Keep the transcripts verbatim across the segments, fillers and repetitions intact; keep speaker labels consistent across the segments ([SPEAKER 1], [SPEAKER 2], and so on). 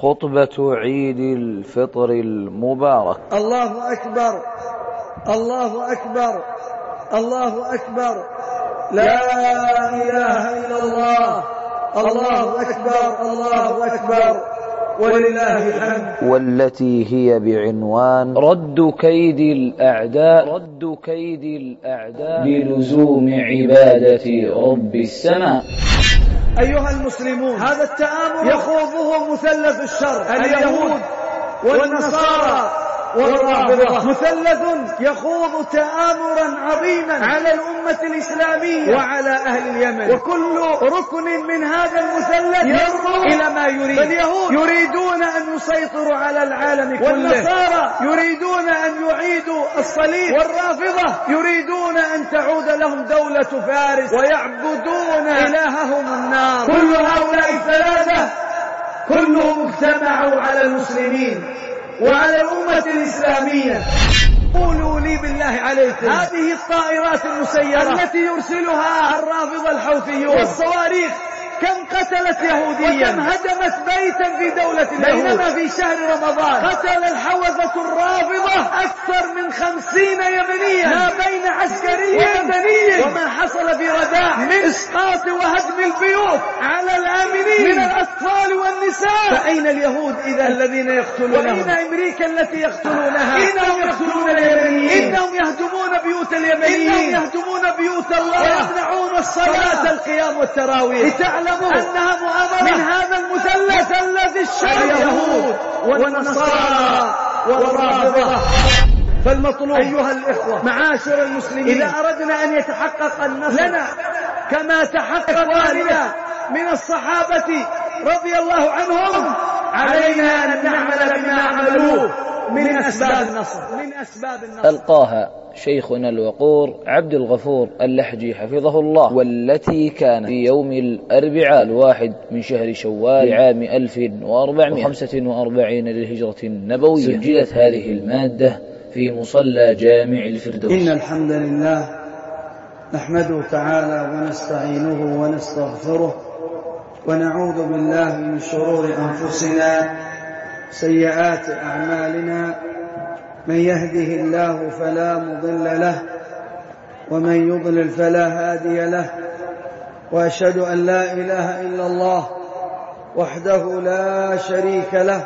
[SPEAKER 1] خطبة عيد الفطر المبارك.
[SPEAKER 2] الله أكبر الله أكبر الله أكبر، لا إله إلا الله، الله أكبر الله أكبر ولله الحمد.
[SPEAKER 1] والتي هي بعنوان رد كيد الأعداء رد كيد الأعداء بلزوم عبادة رب السماء.
[SPEAKER 2] أيها المسلمون، هذا التآمر يخوضه مثلث الشر، اليهود والنصارى والرافضة، مثلث يخوض تآمرا عظيما على الأمة الإسلامية وعلى أهل اليمن، وكل ركن من هذا المثلث يرجو إلى ما يريد. فاليهود يريدون أن يسيطروا على العالم كله، والنصارى يريدون أن يعيدوا الصليب، والرافضة يريدون أن تعود لهم دولة فارس ويعبدون إلههم النار. كل هؤلاء الثلاثة كلهم اجتمعوا على المسلمين وعلى الأمة الإسلامية. قولوا لي بالله عليكم، هذه الطائرات المسيرة التي يرسلها الرافضة الحوثيون والصواريخ كم قتلت يهوديا وكم هدمت بيتا في دولة اليهود؟ بينما في شهر رمضان قتل الحوثة الرافضة أكثر من خمسين يمنيا، ما بين عسكري ومدني، وما حصل في رداء من إسقاط وهدم البيوت على الآمنين من الأطفال والنساء. فأين اليهود إذا الذين يقتلونهم؟ وأين أمريكا التي يقتلونها؟ إنهم يقتلون اليمنيين، إنهم يهدمون بيوت اليمنيين، إنهم يهدمون بيوت الله ويمنعون الصلاة القيام والتراويح. لتعلموا أنها مؤامرة من هذا المثلث الذي الشر، اليهود والنصارى والرافضة. فالمطلوب أيها الإخوة معاشر المسلمين، إذا أردنا أن يتحقق النصر لنا كما تحقق لنا من الصحابة رضي الله عنهم، علينا أن نعمل بما عملوه من أسباب النصر من أسباب النصر.
[SPEAKER 1] ألقاها شيخنا الوقور عبد الغفور اللحجي حفظه الله، والتي كان في يوم الأربعاء الواحد من شهر شوال عام ألف وأربعمائة وخمسة وأربعين للهجرة النبوية. سجلت هذه المادة في مصلى جامع الفردوس.
[SPEAKER 2] إن الحمد لله نحمده تعالى ونستعينه ونستغفره، ونعوذ بالله من شرور أنفسنا سيئات أعمالنا. من يهده الله فلا مضل له، ومن يضلل فلا هادي له، وأشهد أن لا إله إلا الله وحده لا شريك له،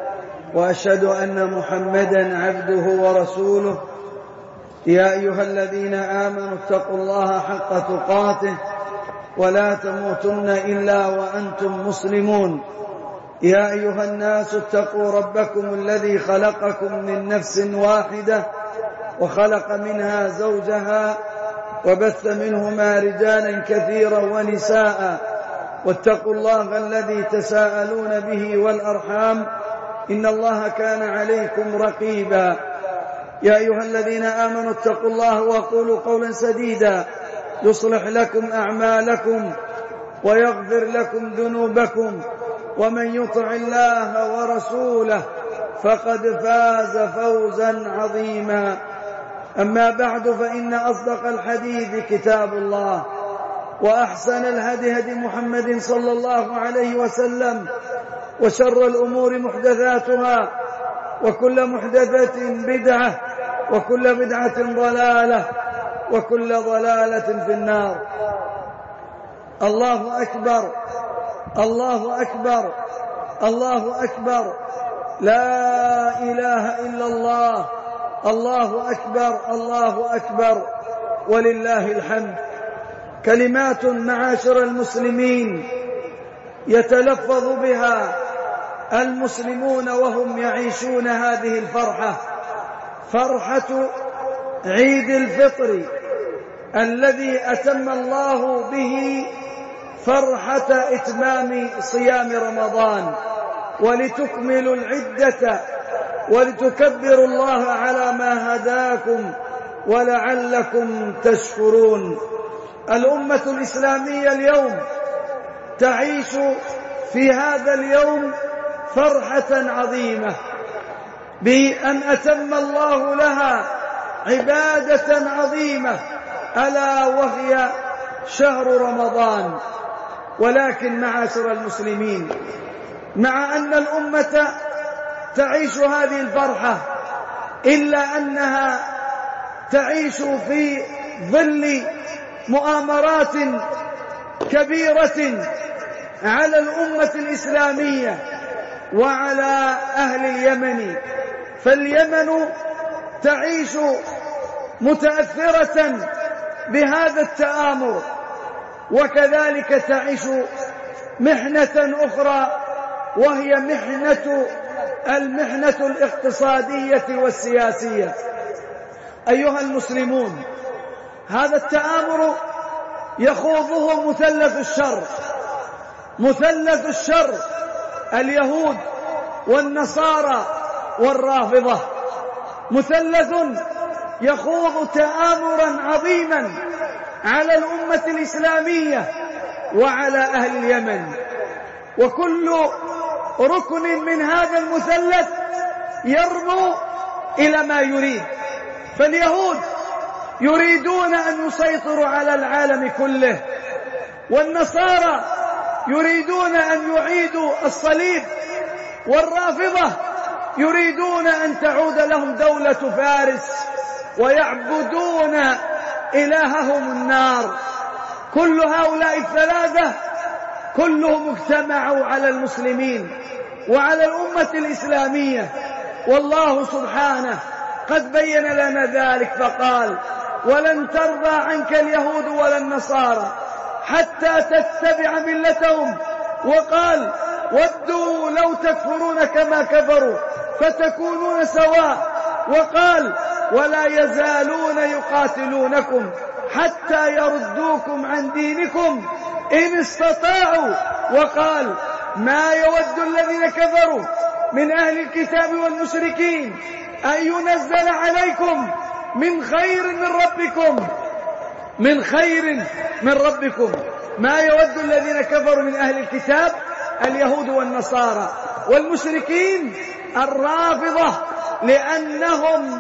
[SPEAKER 2] وأشهد أن محمدا عبده ورسوله. يا أيها الذين آمنوا اتقوا الله حق تقاته ولا تموتن إلا وأنتم مسلمون. يا أيها الناس اتقوا ربكم الذي خلقكم من نفس واحدة وخلق منها زوجها وبث منهما رجالا كثيرا ونساء، واتقوا الله الذي تساءلون به والأرحام، إن الله كان عليكم رقيبا. يا أيها الذين آمنوا اتقوا الله وقولوا قولا سديدا يصلح لكم أعمالكم ويغفر لكم ذنوبكم، ومن يطع الله ورسوله فقد فاز فوزا عظيما. أما بعد، فإن أصدق الحديث كتاب الله، وأحسن الهدي هدي محمد صلى الله عليه وسلم، وشر الأمور محدثاتها، وكل محدثة بدعة، وكل بدعة ضلالة، وكل ضلالة في النار. الله أكبر الله أكبر الله أكبر، لا إله إلا الله، الله أكبر الله أكبر ولله الحمد. كلمات معاشر المسلمين يتلفظ بها المسلمون وهم يعيشون هذه الفرحة، فرحة عيد الفطر الذي أتم الله به فرحة إتمام صيام رمضان، ولتكملوا العدة ولتكبروا الله على ما هداكم ولعلكم تشكرون. الأمة الإسلامية اليوم تعيش في هذا اليوم فرحة عظيمة بأن أتم الله لها عبادة عظيمة، ألا وهي شهر رمضان. ولكن معاشر المسلمين، مع أن الأمة تعيش هذه الفرحة إلا أنها تعيش في ظل مؤامرات كبيرة على الأمة الإسلامية وعلى أهل اليمن. فاليمن تعيش متأثرة بهذا التآمر، وكذلك تعيش محنة أخرى وهي محنة المحنة الاقتصادية والسياسية. أيها المسلمون، هذا التآمر يخوضه مثلث الشر، مثلث الشر اليهود والنصارى والرافضة، مثلث يخوض تآمرا عظيما على الأمة الإسلامية وعلى أهل اليمن، وكل ركن من هذا المثلث يرمو إلى ما يريد. فاليهود يريدون أن يسيطروا على العالم كله، والنصارى يريدون أن يعيدوا الصليب، والرافضة يريدون أن تعود لهم دولة فارس ويعبدون إلههم النار. كل هؤلاء الثلاثة كلهم اجتمعوا على المسلمين وعلى الأمة الإسلامية، والله سبحانه قد بين لنا ذلك فقال: ولن ترضى عنك اليهود ولا النصارى حتى تتبع ملتهم، وقال: ودوا لو تكفرون كما كفروا فتكونون سواء، وقال: ولا يزالون يقاتلونكم حتى يردوكم عن دينكم إن استطاعوا، وقال: ما يود الذين كفروا من أهل الكتاب والمشركين أن ينزل عليكم من خير من ربكم من خير من ربكم ما يود الذين كفروا من أهل الكتاب اليهود والنصارى والمشركين الرافضة، لأنهم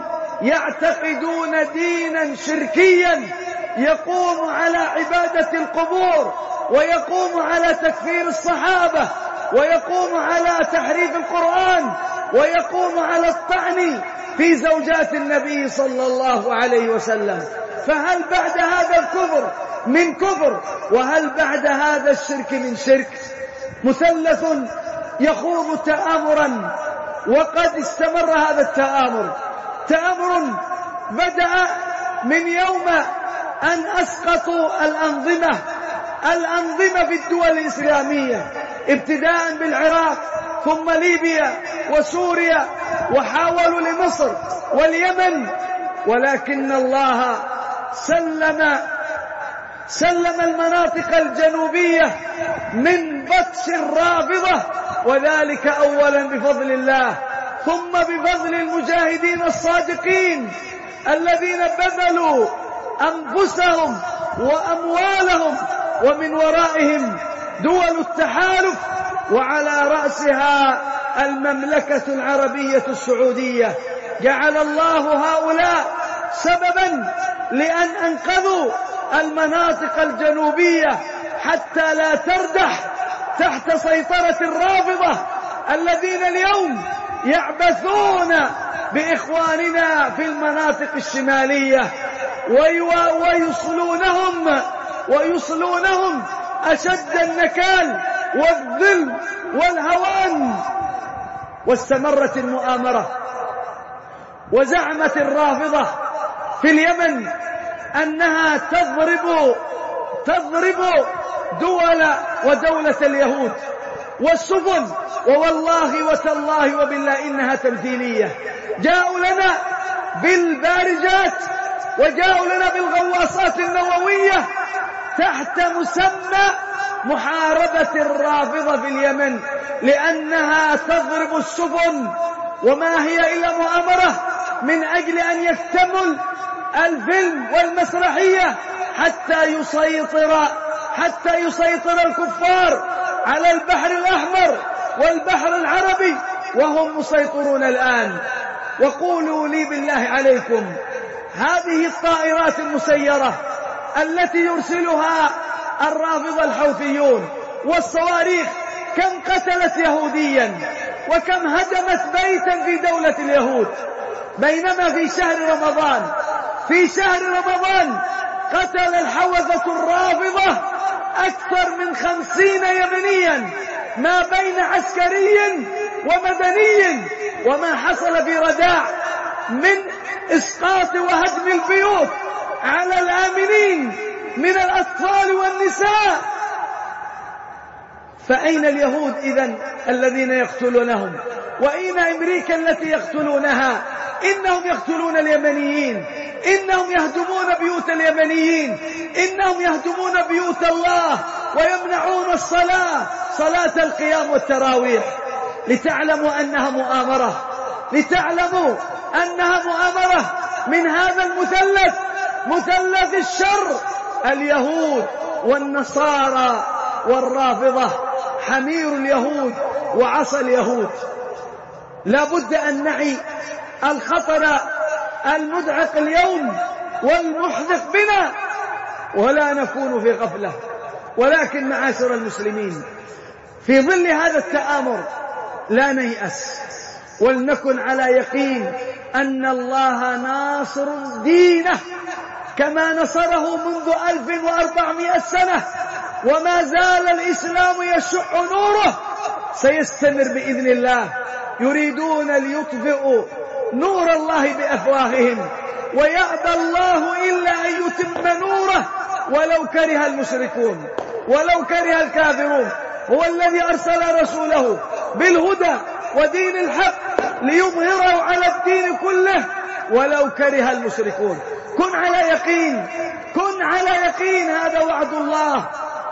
[SPEAKER 2] يعتقدون دينا شركيا يقوم على عبادة القبور، ويقوم على تكفير الصحابة، ويقوم على تحريف القرآن، ويقوم على الطعن في زوجات النبي صلى الله عليه وسلم. فهل بعد هذا الكفر من كفر؟ وهل بعد هذا الشرك من شرك؟ مثلث يخوض تآمرا، وقد استمر هذا التآمر. تآمر بدأ من يوم أن أسقطوا الأنظمة الأنظمة في الدول الإسلامية، ابتداء بالعراق ثم ليبيا وسوريا، وحاولوا لمصر واليمن، ولكن الله سلم سلم المناطق الجنوبية من بطش الرافضة، وذلك أولا بفضل الله، ثم بفضل المجاهدين الصادقين الذين بذلوا أنفسهم وأموالهم، ومن ورائهم دول التحالف، وعلى رأسها المملكة العربية السعودية. جعل الله هؤلاء سببا لأن أنقذوا المناطق الجنوبية حتى لا تردح تحت سيطرة الرافضة الذين اليوم يعبثون بإخواننا في المناطق الشمالية، ويصلونهم ويصلونهم أشد النكال والذل والهوان. واستمرت المؤامرة، وزعمت الرافضة في اليمن أنها تضرب تضرب دول ودولة اليهود والسفن، ووالله وتالله وبالله إنها تمثيلية. جاءوا لنا بالبارجات وجاءوا لنا بالغواصات النووية تحت مسمى محاربة الرافضة في اليمن، لأنها تضرب السفن، وما هي إلا مؤامرة من أجل أن يكتمل الفيلم والمسرحية حتى يسيطر حتى يسيطر الكفار على البحر الأحمر والبحر العربي، وهم مسيطرون الآن. وقولوا لي بالله عليكم، هذه الطائرات المسيرة التي يرسلها الرافضة الحوثيون والصواريخ كم قتلت يهوديا وكم هدمت بيتا في دولة اليهود، بينما في شهر رمضان في شهر رمضان قتل الحوثة الرافضة أكثر من خمسين يمنيا ما بين عسكري ومدني، وما حصل في رداع من إسقاط وهدم البيوت على الآمنين من الأطفال والنساء. فأين اليهود إذن الذين يقتلونهم؟ وأين أمريكا التي يقتلونها؟ إنهم يقتلون اليمنيين، إنهم يهدمون بيوت اليمنيين، إنهم يهدمون بيوت الله ويمنعون الصلاة، صلاة القيام والتراويح. لتعلموا أنها مؤامرة، لتعلموا أنها مؤامرة من هذا المثلث، مثلث الشر، اليهود والنصارى والرافضة، حمير اليهود وعصى اليهود. لا بد أن نعي الخطر المدعق اليوم والمحدق بنا ولا نكون في غفلة. ولكن معاشر المسلمين، في ظل هذا التآمر لا نيأس، ولنكن على يقين أن الله ناصر دينه كما نصره منذ ألف وأربعمائة سنة، وما زال الإسلام يشع نوره، سيستمر بإذن الله. يريدون ليطفئوا نور الله بأفواههم ويأبى الله إلا أن يتم نوره ولو كره المشركون ولو كره الكافرون. هو الذي أرسل رسوله بالهدى ودين الحق ليظهره على الدين كله ولو كره المشركون. كن على يقين، كن على يقين، هذا وعد الله.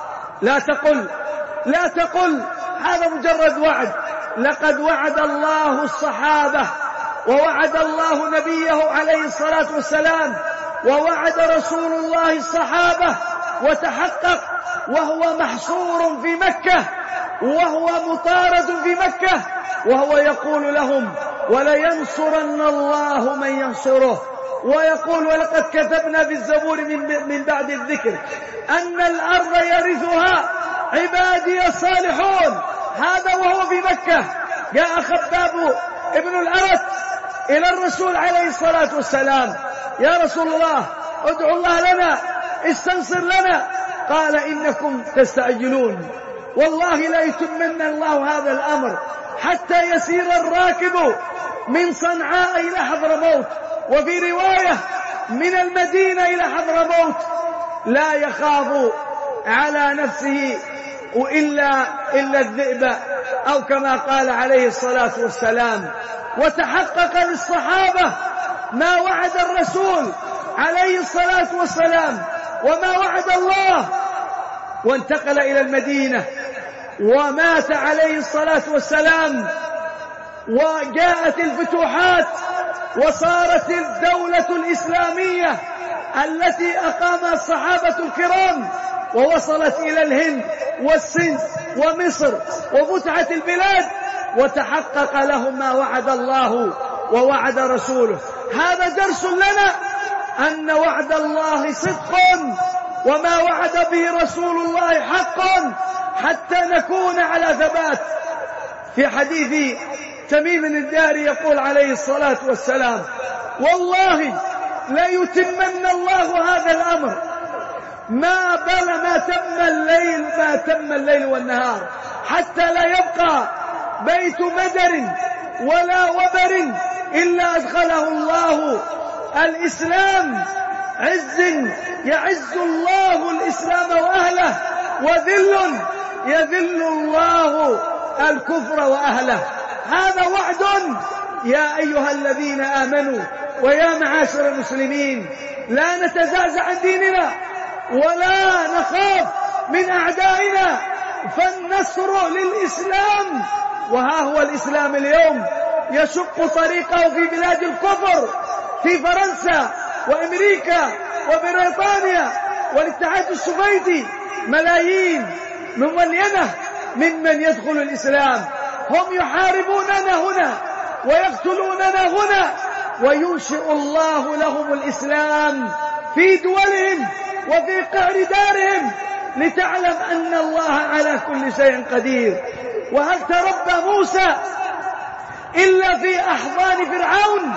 [SPEAKER 2] لا تقل لا تقل هذا مجرد وعد. لقد وعد الله الصحابة، ووعد الله نبيه عليه الصلاة والسلام، ووعد رسول الله الصحابة وتحقق، وهو محصور في مكة، وهو مطارد في مكة، وهو يقول لهم: ولينصرن الله من ينصره. ويقول: ولقد كتبنا في الزبور من بعد الذكر أن الأرض يرثها عبادي الصالحون. هذا وهو في مكة. جاء خباب ابن الأرت إلى الرسول عليه الصلاة والسلام: يا رسول الله، ادعو الله لنا، استنصر لنا. قال: إنكم تستعجلون، والله لا يتمن الله هذا الأمر حتى يسير الراكب من صنعاء إلى حضرموت، وفي رواية من المدينة إلى حضرموت، لا يخاف على نفسه إلا, إلا الذئب، أو كما قال عليه الصلاة والسلام. وتحقق للصحابة ما وعد الرسول عليه الصلاة والسلام وما وعد الله، وانتقل إلى المدينة ومات عليه الصلاة والسلام، وجاءت الفتوحات، وصارت الدولة الإسلامية التي أقامها الصحابة الكرام، ووصلت إلى الهند والسند ومصر وفتحت البلاد، وتحقق لهم ما وعد الله ووعد رسوله. هذا درس لنا أن وعد الله صدق، وما وعد به رسول الله حق، حتى نكون على ثبات. في حديث تميم الداري يقول عليه الصلاة والسلام: والله لا يتمن الله هذا الأمر ما بل ما تم الليل ما تم الليل والنهار، حتى لا يبقى بيت مدر ولا وبر إلا أدخله الله الإسلام. عز يعز الله الإسلام وأهله، وذل يذل الله الكفر وأهله. هذا وعد يا أيها الذين آمنوا ويا معاشر المسلمين. لا نتزعزع عن ديننا ولا نخاف من أعدائنا، فالنصر للإسلام. وها هو الإسلام اليوم يشق طريقه في بلاد الكفر، في فرنسا وأمريكا وبريطانيا والاتحاد السوفيتي. ملايين مملينة ممن يدخل الإسلام، هم يحاربوننا هنا ويقتلوننا هنا، وينشئ الله لهم الإسلام في دولهم وفي قعر دارهم، لتعلم أن الله على كل شيء قدير. وهل تربى موسى إلا في أحضان فرعون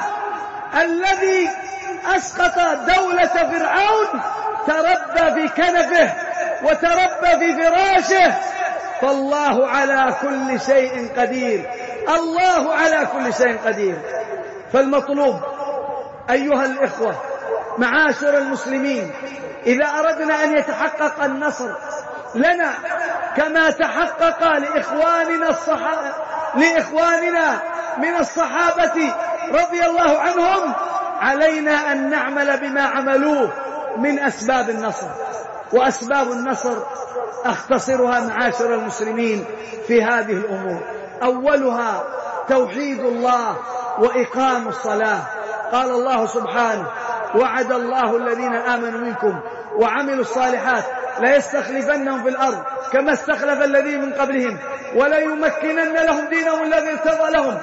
[SPEAKER 2] الذي أسقط دولة فرعون؟ تربى في كنفه وتربى في فراشه. فالله على كل شيء قدير، الله على كل شيء قدير. فالمطلوب أيها الإخوة معاشر المسلمين، إذا أردنا أن يتحقق النصر لنا كما تحقق لإخواننا الصحابة لإخواننا من الصحابة رضي الله عنهم، علينا أن نعمل بما عملوه من أسباب النصر. وأسباب النصر أختصرها معاشر المسلمين في هذه الأمور. أولها توحيد الله وإقام الصلاة. قال الله سبحانه: وعد الله الذين آمنوا منكم وعملوا الصالحات ليستخلفنهم في الأرض كما استخلف الذين من قبلهم وليمكنن لهم دينهم الذي ارتضى لهم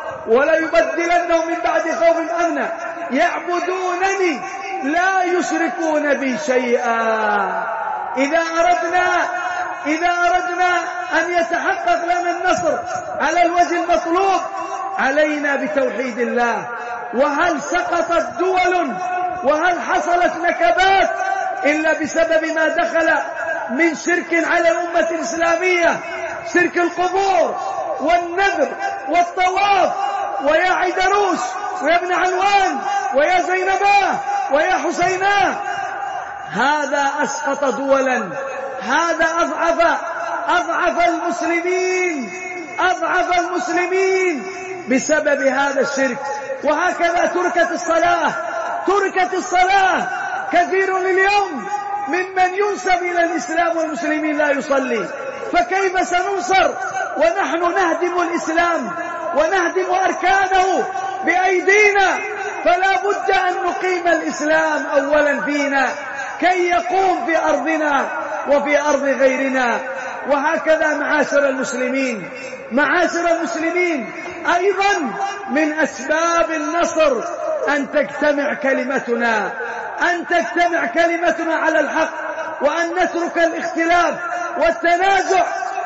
[SPEAKER 2] وليبدلنهم من بعد خوفهم أمنا يعبدونني لا يشركون بي شيئا. إذا أردنا إذا أردنا أن يتحقق لنا النصر على الوجه المطلوب علينا بتوحيد الله. وهل سقطت دول وهل حصلت نكبات إلا بسبب ما دخل من شرك على الأمة الإسلامية؟ شرك القبور والنذر والطواف، ويا عيدروس ويا ابن علوان ويا زينباه ويا حسيناه. هذا أسقط دولا، هذا أضعف أضعف المسلمين أضعف المسلمين بسبب هذا الشرك. وهكذا تركت الصلاة تركت الصلاة كثير اليوم ممن ينسب إلى الإسلام والمسلمين لا يصلي. فكيف سننصر ونحن نهدم الإسلام ونهدم أركانه بأيدينا؟ فلا بد أن نقيم الإسلام أولا فينا كي يقوم في أرضنا وفي أرض غيرنا. وهكذا معاشر المسلمين معاشر المسلمين أيضا من أسباب النصر أن تجتمع كلمتنا أن تجتمع كلمتنا على الحق، وأن نترك الاختلاف والتنازع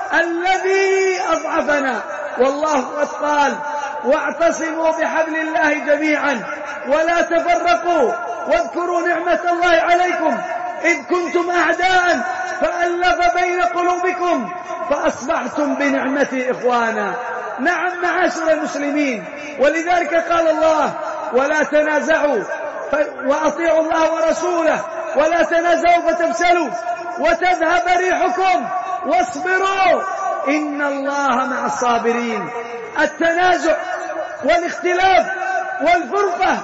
[SPEAKER 2] الذي أضعفنا. والله قد قال: واعتصموا بحبل الله جميعا ولا تفرقوا واذكروا نعمة الله عليكم إذ كنتم أعداء فألف بين قلوبكم فأصبحتم بنعمته إخوانا. نعم معاشر المسلمين، ولذلك قال الله: ولا تنازعوا وأطيعوا الله ورسوله ولا تنازعوا فتفشلوا وتذهب ريحكم واصبروا إن الله مع الصابرين. التنازع والاختلاف والفرقة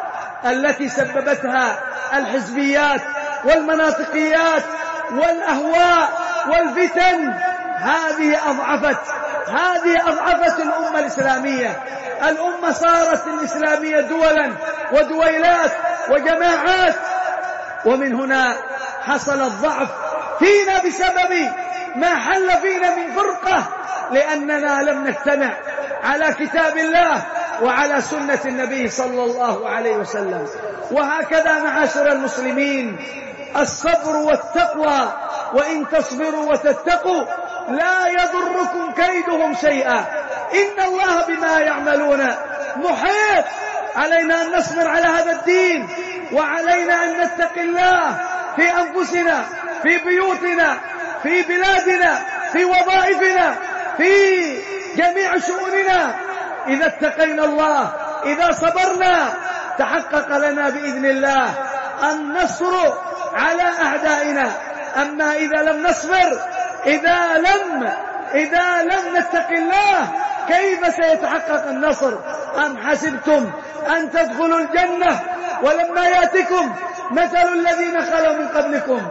[SPEAKER 2] التي سببتها الحزبيات والمناطقيات والأهواء والفتن هذه أضعفت هذه أضعفت الأمة الإسلامية. الأمة صارت الإسلامية دولا ودويلات وجماعات، ومن هنا حصل الضعف فينا بسبب ما حل فينا من فرقة، لأننا لم نجتمع على كتاب الله وعلى سنة النبي صلى الله عليه وسلم. وهكذا معاشر المسلمين الصبر والتقوى، وإن تصبروا وتتقوا لا يضركم كيدهم شيئا إن الله بما يعملون محيط. علينا أن نصبر على هذا الدين، وعلينا أن نتقي الله في أنفسنا، في بيوتنا، في بلادنا، في وظائفنا، في جميع شؤوننا. إذا اتقينا الله، إذا صبرنا، تحقق لنا بإذن الله النصر على أعدائنا. أما إذا لم نصبر، إذا لم إذا لم نتق الله، كيف سيتحقق النصر؟ أم حسبتم أن تدخلوا الجنة ولما يأتكم مثل الذين خلوا من قبلكم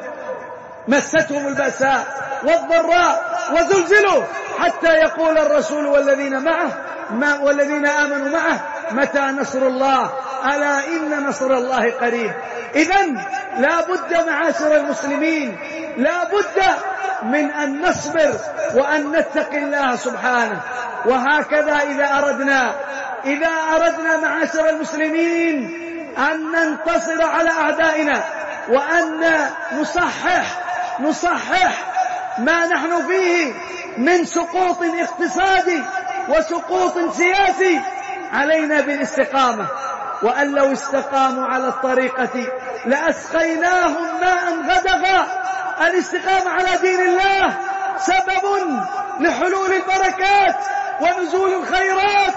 [SPEAKER 2] مستهم البأساء والضراء وزلزلوا حتى يقول الرسول والذين معه ما والذين آمنوا معه متى نصر الله؟ ألا إن نصر الله قريب. إذن لا بد معاشر المسلمين، لا بد من أن نصبر وأن نتقي الله سبحانه. وهكذا إذا أردنا إذا أردنا معاشر المسلمين أن ننتصر على أعدائنا، وأن نصحح نصحح ما نحن فيه من سقوط اقتصادي وسقوط سياسي علينا بالاستقامة، وأن لو استقاموا على الطريقة لأسقيناهم ماء غدقا. الاستقامة على دين الله سبب لحلول البركات ونزول الخيرات،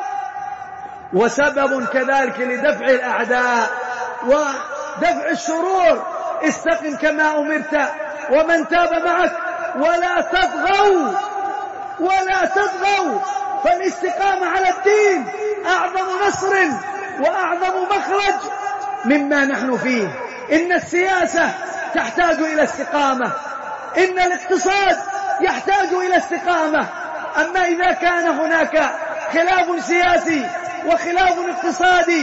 [SPEAKER 2] وسبب كذلك لدفع الأعداء ودفع الشرور. استقم كما أمرت ومن تاب معك ولا تطغوا ولا تطغوا. فالاستقامة على الدين أعظم نصر وأعظم مخرج مما نحن فيه. إن السياسة تحتاج إلى استقامة، إن الاقتصاد يحتاج إلى استقامة. أما إذا كان هناك خلاف سياسي وخلاف اقتصادي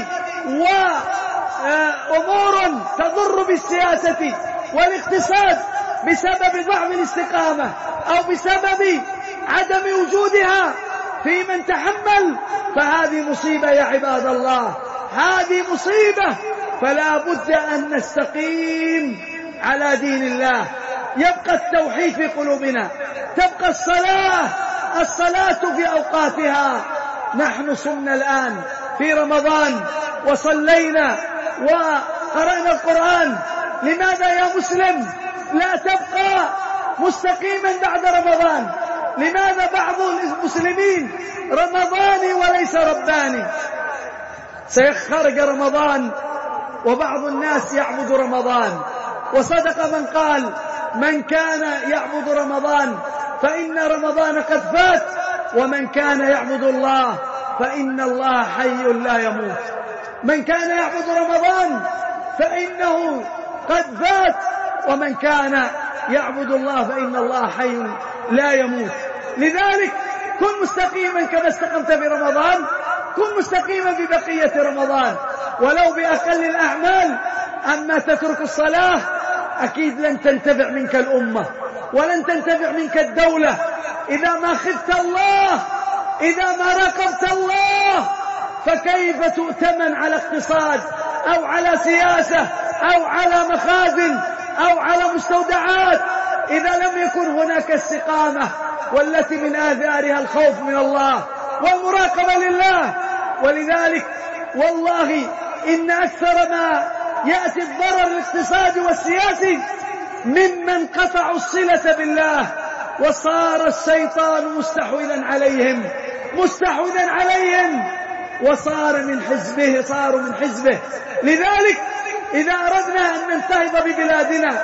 [SPEAKER 2] وأمور تضر بالسياسة والاقتصاد بسبب ضعف الاستقامة أو بسبب عدم وجودها في من تحمل، فهذه مصيبة يا عباد الله، هذه مصيبة. فلا بد أن نستقيم على دين الله. يبقى التوحيد في قلوبنا، تبقى الصلاة الصلاة في أوقاتها. نحن صمنا الآن في رمضان وصلينا وقرأنا القرآن. لماذا يا مسلم لا تبقى مستقيما بعد رمضان؟ لماذا بعض المسلمين رمضاني وليس رباني؟ سيخرج رمضان وبعض الناس يعبد رمضان، وصدق من قال: من كان يعبد رمضان فإن رمضان قد فات، ومن كان يعبد الله فإن الله حي لا يموت. من كان يعبد رمضان فإنه قد فات، ومن كان يعبد الله فإن الله حي لا يموت. لذلك كن مستقيما كما استقمت في رمضان، كن مستقيما في بقية رمضان ولو بأقل الأعمال. أما تترك الصلاة أكيد لن تنتفع منك الأمة ولن تنتفع منك الدولة. إذا ما خفت الله، إذا ما راقبت الله، فكيف تؤتمن على اقتصاد أو على سياسة أو على مخازن أو على مستودعات إذا لم يكن هناك استقامة، والتي من آثارها الخوف من الله والمراقبة لله. ولذلك والله إن أكثر ما يأتي الضرر الاقتصادي والسياسي ممن قطعوا الصلة بالله، وصار الشيطان مستحوذا عليهم مستحوذا عليهم وصار من حزبه صاروا من حزبه. لذلك إذا أردنا أن ننتهض ببلادنا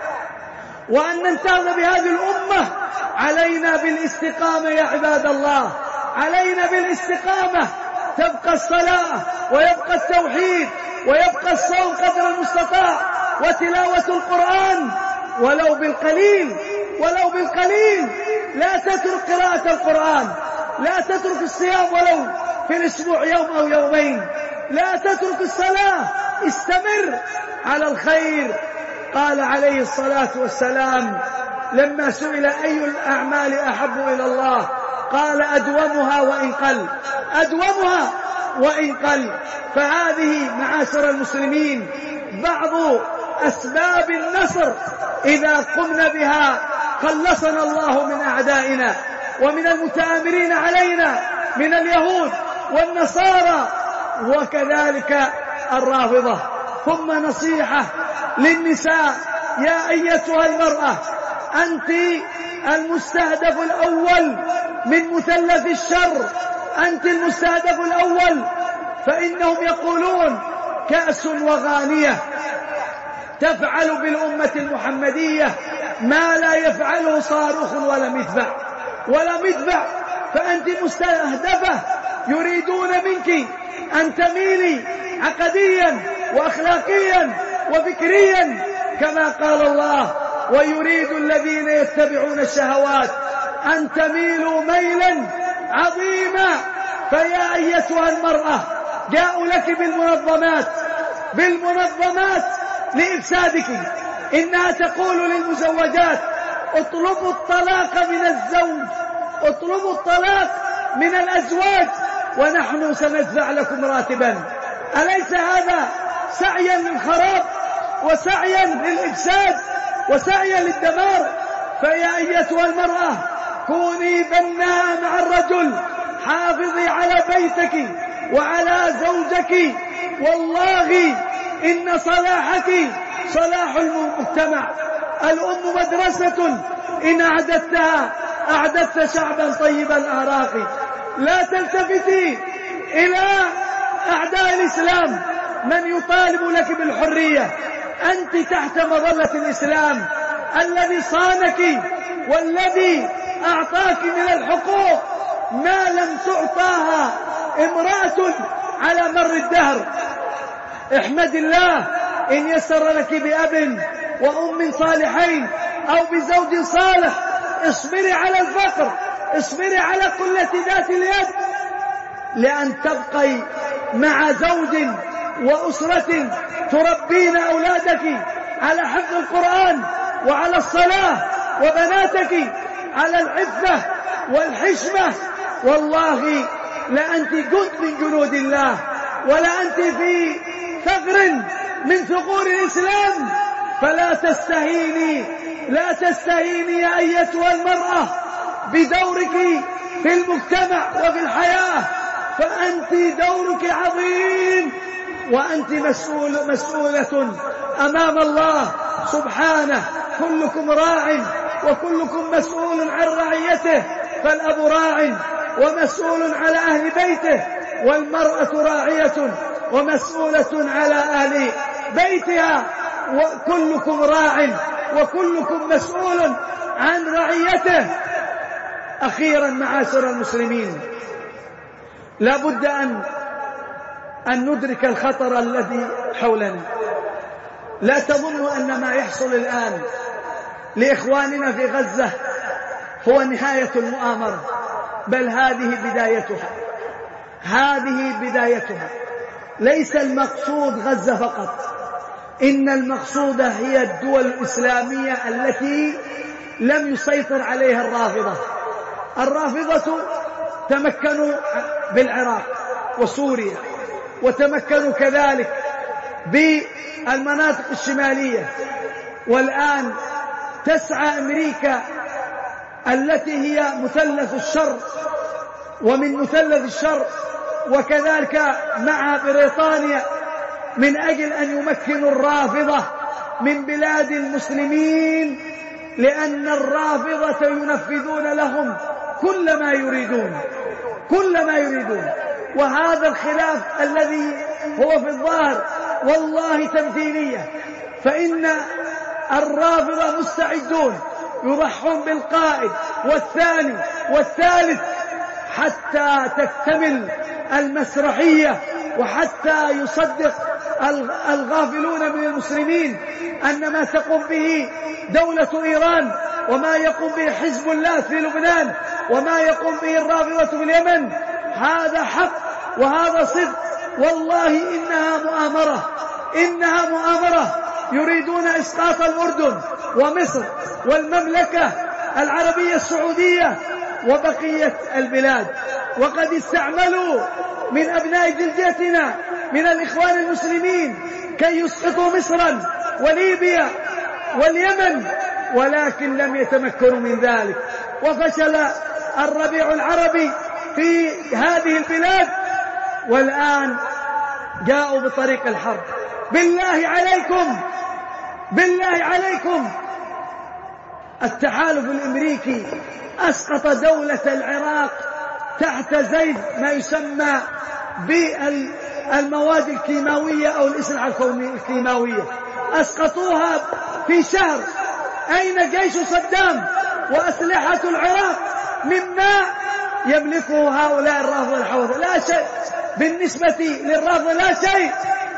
[SPEAKER 2] وأن ننتهض بهذه الأمة علينا بالاستقامة يا عباد الله، علينا بالاستقامة. تبقى الصلاة ويبقى التوحيد ويبقى الصوم قدر المستطاع وتلاوة القرآن ولو بالقليل ولو بالقليل. لا تترك قراءة القرآن، لا تترك الصيام ولو في الأسبوع يوم أو يومين، لا تترك الصلاة، استمر على الخير. قال عليه الصلاة والسلام لما سئل أي الأعمال أحب إلى الله قال أدومها وإن قل، أدومها وإن قل. فهذه معاشر المسلمين بعض أسباب النصر إذا قمنا بها خلصنا الله من أعدائنا ومن المتآمرين علينا من اليهود والنصارى وكذلك الرافضة. ثم نصيحة للنساء: يا أيتها المرأة، أنت المستهدف الأول من مثلث الشر، أنت المستهدف الأول. فإنهم يقولون كأس وغانية تفعل بالأمة المحمدية ما لا يفعله صاروخ ولا مدفع ولا مدفع. فأنت مستهدفة، يريدون منك أن تميلي عقديا وأخلاقيا وفكريا كما قال الله: ويريد الذين يتبعون الشهوات أن تميلوا ميلا عظيما. فيا أيتها المرأة، جاءوا لك بالمنظمات بالمنظمات لإفسادك. إنها تقول للمزوجات: اطلبوا الطلاق من الزوج، اطلبوا الطلاق من الأزواج ونحن سندفع لكم راتبا. أليس هذا سعيا للخراب وسعيا للإفساد وسعيا للدمار؟ فيا أيتها المرأة كوني بناء مع الرجل، حافظي على بيتك وعلى زوجك، والله إن صلاحك صلاح المجتمع. الأم مدرسة إن أعددتها أعددت شعبا طيب الأعراق. لا تلتفتي إلى أعداء الإسلام من يطالب لك بالحرية، أنت تحت مظلة الإسلام الذي صانك والذي أعطاك من الحقوق ما لم تعطاها امرأة على مر الدهر. احمد الله إن يسر لك بأب وأم صالحين أو بزوج صالح. اصبري على الفقر، اصبري على قلة ذات اليد، لأن تبقي مع زوج وأسرة تربين أولادك على حفظ القرآن وعلى الصلاة، وبناتك على العفة والحشمة. والله لأنت جند من جنود الله، ولا أنت في ثغر من ثغور الإسلام. فلا تستهيني، لا تستهيني يا أيتها المرأة بدورك في المجتمع وفي الحياة، فأنت دورك عظيم، وأنت مسؤول مسؤولة أمام الله سبحانه. كلكم راع وكلكم مسؤول عن رعيته، فالأب راع ومسؤول على أهل بيته، والمرأة راعية ومسؤولة على أهل بيتها، وكلكم راع وكلكم مسؤول عن رعيته. أخيرا معاشر المسلمين، لا بد أن أن ندرك الخطر الذي حولنا. لا تظنوا أن ما يحصل الآن لإخواننا في غزة هو نهاية المؤامرة، بل هذه بدايتها، هذه بدايتها. ليس المقصود غزة فقط، إن المقصود هي الدول الإسلامية التي لم يسيطر عليها الرافضة. الرافضة تمكنوا بالعراق وسوريا، وتمكنوا كذلك بالمناطق الشمالية، والآن تسعى أمريكا التي هي مثلث الشر ومن مثلث الشر، وكذلك مع بريطانيا، من أجل أن يمكنوا الرافضة من بلاد المسلمين، لأن الرافضة ينفذون لهم كل ما يريدون، كل ما يريدون. وهذا الخلاف الذي هو في الظاهر والله تمثيلية، فإن الرافضة مستعدون يضحون بالقائد والثاني والثالث حتى تكتمل المسرحية، وحتى يصدق الغافلون من المسلمين أن ما تقوم به دولة إيران، وما يقوم به حزب الله في لبنان، وما يقوم به الرافضة في اليمن هذا حق وهذا صدق. والله إنها مؤامرة، إنها مؤامرة. يريدون إسقاط الأردن ومصر والمملكة العربية السعودية وبقية البلاد، وقد استعملوا من أبناء جلدتنا من الإخوان المسلمين كي يسقطوا مصرا وليبيا واليمن، ولكن لم يتمكنوا من ذلك. وفشل الربيع العربي في هذه البلاد، والآن جاءوا بطريق الحرب. بالله عليكم، بالله عليكم، التحالف الأمريكي أسقط دولة العراق تحت زيد ما يسمى بالمواد الكيماوية أو الأسلحة الكيماوية، أسقطوها في شهر. أين جيش صدام وأسلحة العراق مما يملكه هؤلاء الرافضة الحوثي؟ لا شيء بالنسبة للرافضة، لا شيء.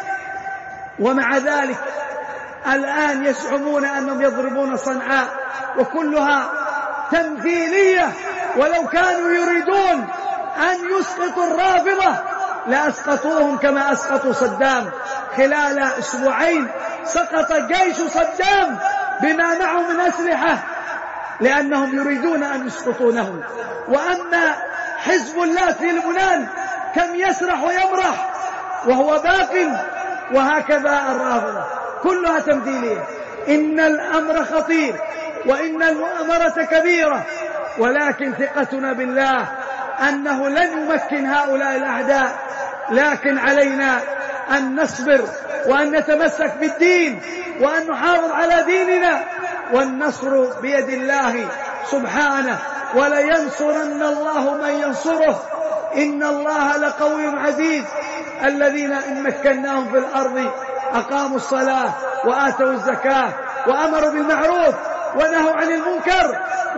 [SPEAKER 2] ومع ذلك الآن يزعمون أنهم يضربون صنعاء، وكلها تمثيلية. ولو كانوا يريدون أن يسقطوا الرافضة لأسقطوهم كما أسقطوا صدام. خلال أسبوعين سقط جيش صدام بما معه من أسلحة، لأنهم يريدون أن يسقطونه. وأما حزب الله في لبنان كم يسرح ويمرح وهو باق، وهكذا الرافضة كلها تمثيلية. إن الأمر خطير، وإن المؤامرة كبيرة، ولكن ثقتنا بالله أنه لن يمكن هؤلاء الأعداء، لكن علينا أن نصبر وأن نتمسك بالدين وأن نحافظ على ديننا، والنصر بيد الله سبحانه، ولينصرن الله من ينصره، إن الله لقوي عزيز. الذين إن مكناهم في الأرض أقاموا الصلاة وآتوا الزكاة وأمروا بالمعروف ونهوا عن المنكر،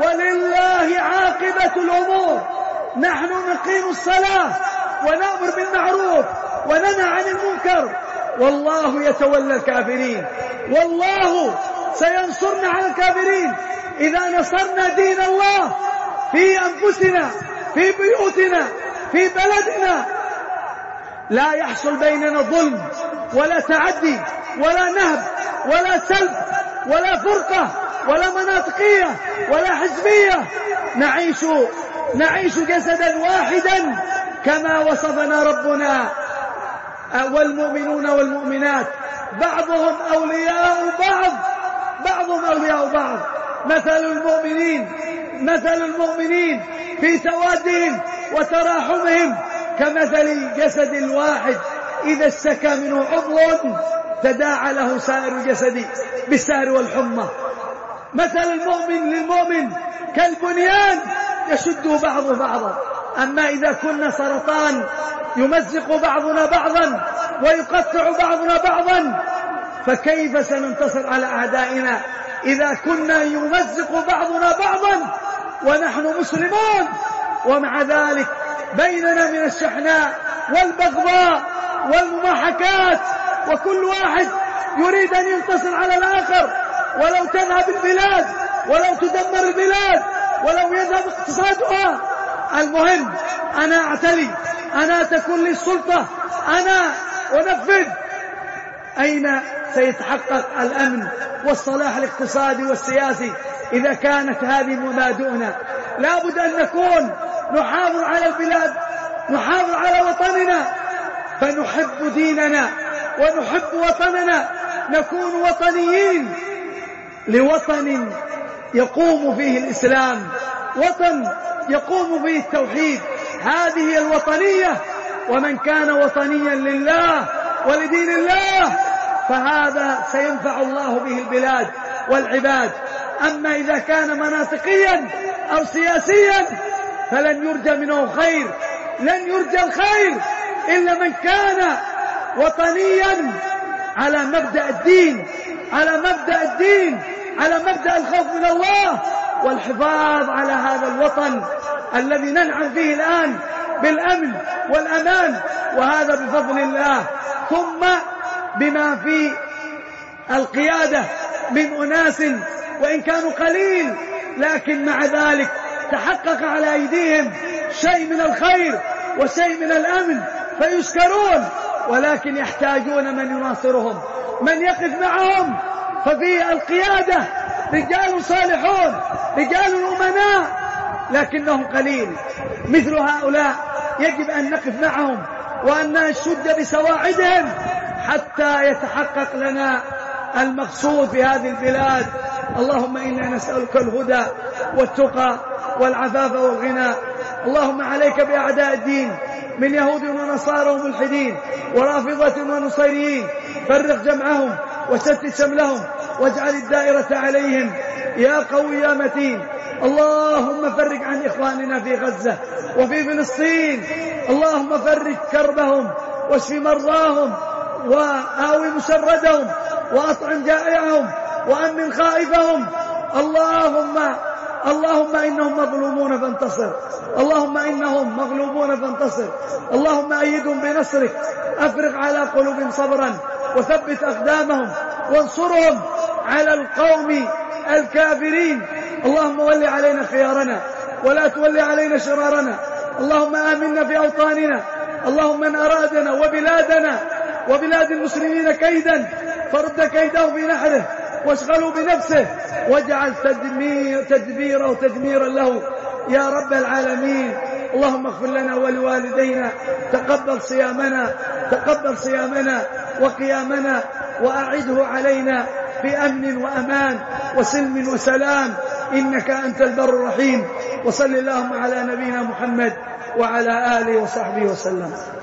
[SPEAKER 2] ولله عاقبة الأمور. نحن نقيم الصلاة ونأمر بالمعروف وننهى عن المنكر، والله يتولى الكافرين، والله سينصرنا على الكافرين إذا نصرنا دين الله في أنفسنا، في بيوتنا، في بلدنا. لا يحصل بيننا ظلم ولا تعدي ولا نهب ولا سلب ولا فرقة ولا مناطقية ولا حزبية، نعيش نعيش جسدا واحدا كما وصفنا ربنا. والمؤمنون والمؤمنات بعضهم أولياء بعض بعضهم أولياء بعض، مثل المؤمنين مثل المؤمنين في توادهم وتراحمهم كمثل جسد الواحد إذا اشتكى منه عضو تداعى له سائر الجسد بالسهر والحمى. مثل المؤمن للمؤمن كالبنيان يشد بعضه بعضا، أما إذا كنا سرطان يمزق بعضنا بعضا ويقطع بعضنا بعضا، فكيف سننتصر على أعدائنا إذا كنا يمزق بعضنا بعضا ونحن مسلمون، ومع ذلك بيننا من الشحناء والبغضاء والمماحكات، وكل واحد يريد أن ينتصر على الآخر، ولو تذهب البلاد ولو تدمر البلاد ولو يذهب اقتصادها. المهم أنا أعتلي، أنا تكون لي السلطة، أنا أنفذ. أين سيتحقق الأمن والصلاح الاقتصادي والسياسي إذا كانت هذه مبادئنا؟ لا بد أن نكون نحافظ على البلاد، نحافظ على وطننا، فنحب ديننا ونحب وطننا، نكون وطنيين لوطن يقوم فيه الإسلام، وطن يقوم فيه التوحيد. هذه هي الوطنية، ومن كان وطنيا لله ولدين الله فهذا سينفع الله به البلاد والعباد. أما إذا كان مناطقيا أو سياسيا فلن يرجى منه خير، لن يرجى الخير إلا من كان وطنيا على مبدأ الدين، على مبدأ الدين على مبدأ الخوف من الله والحفاظ على هذا الوطن الذي ننعم فيه الآن بالأمن والأمان، وهذا بفضل الله، ثم بما في القيادة من أناس وإن كانوا قليل لكن مع ذلك تحقق على أيديهم شيء من الخير وشيء من الأمن فيشكرون، ولكن يحتاجون من يناصرهم، من يقف معهم. ففي القيادة رجال صالحون، رجال أمناء، لكنهم قليل. مثل هؤلاء يجب أن نقف معهم وأن نشد بسواعدهم حتى يتحقق لنا المقصود في هذه البلاد. اللهم إنا نسألك الهدى والتقى والعفاف والغنى. اللهم عليك بأعداء الدين من يهود ونصارى وملحدين ورافضة ونصيريين، فرق جمعهم وشتت شملهم واجعل الدائرة عليهم يا قوي يا متين. اللهم فرج عن إخواننا في غزة وفي فلسطين، اللهم فرج كربهم واشف مرضاهم وآوي مشردهم وأطعم جائعهم وأمن خائفهم. اللهم اللهم إنهم مظلومون فانتصر، اللهم إنهم مغلوبون فانتصر، اللهم أيدهم بنصرك، أفرغ على قلوبهم صبرا وثبت أقدامهم وانصرهم على القوم الكافرين. اللهم ول علينا خيارنا ولا تولي علينا شرارنا. اللهم آمنا في أوطاننا. اللهم من أرادنا وبلادنا وبلاد المسلمين كيدا فرد كيده في نحره واشغلوا بنفسه واجعل تدمير تدبيره وتدميرا له يا رب العالمين. اللهم اغفر لنا ولوالدينا، تقبل صيامنا تقبل صيامنا وقيامنا وأعده علينا بأمن وأمان وسلم وسلام، إنك أنت البر الرحيم. وصل اللهم على نبينا محمد وعلى آله وصحبه وسلم.